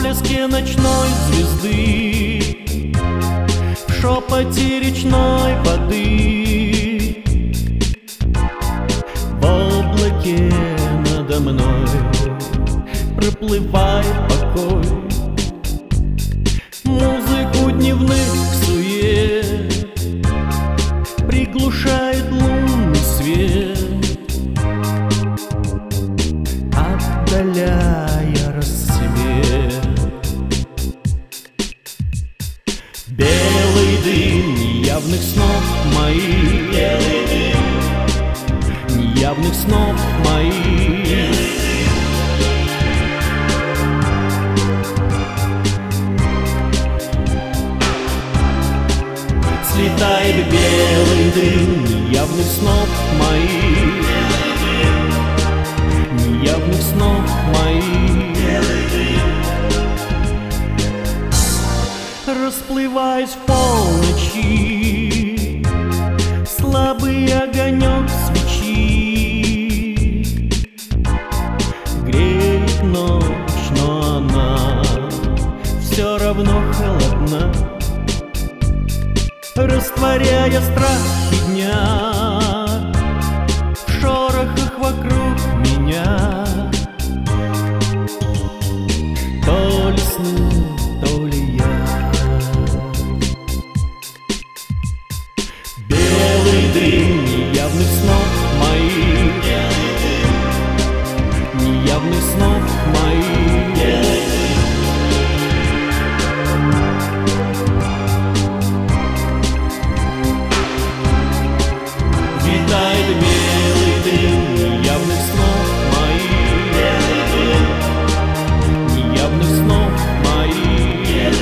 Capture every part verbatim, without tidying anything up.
проблеске ночной звезды, в шепоте речной воды, в облаке надо мной проплывает покой. Музыку дневных сует приглушает лунный свет, отдаляя рассвет. Белый дым неявных снов моих, неявных снов моих. Слетает белый дым неявных снов моих, неявных снов моих. Расплываясь в полночи, слабый огонек свечи греет ночь, но она все равно холодна, растворяя страхи дня в шорохах вокруг меня. То ли сны, то ли я. Белый дым неявных снов моих, неявных снов моих. Витает белый дым неявных снов моих, неявных снов моих.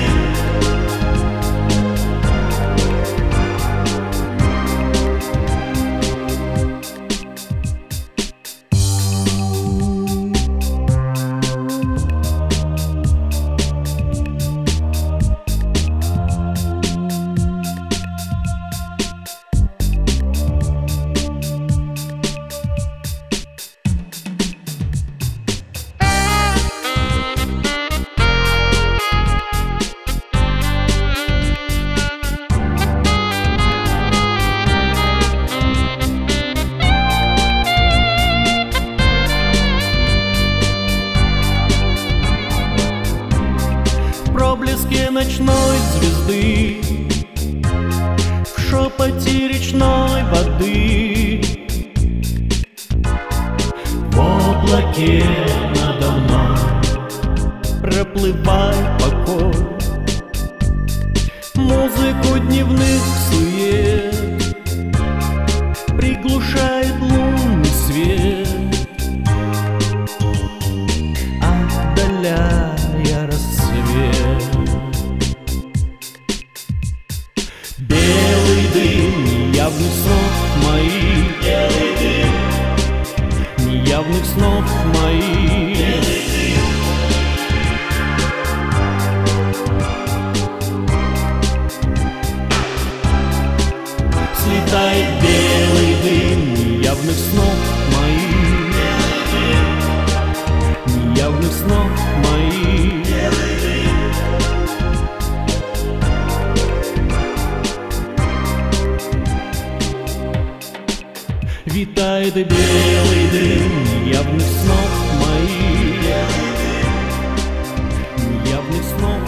В проблеске ночной звезды, в шепоте речной воды, в облаке надо мной проплывает покой. Музыку дневных сует приглушает лунный свет, отдаляя рассвет. Белый дым неявных снов моих, неявных снов моих. Слетает белый дым неявных снов моих, неявных снов моих. Витает белый дым неявных снов моих, неявных снов